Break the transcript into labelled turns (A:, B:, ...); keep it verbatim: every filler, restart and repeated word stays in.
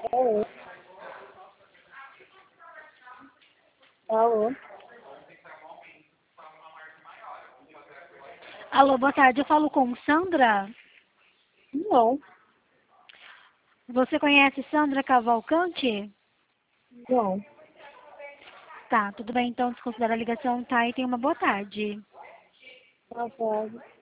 A: Alô? Alô?
B: Alô, boa tarde. Eu falo com Sandra.
A: Não,
B: Você conhece Sandra Cavalcante?
A: não.
B: Tá, tudo bem então, desconsidera a ligação, tá? E tenha uma boa tarde.
A: Boa tarde.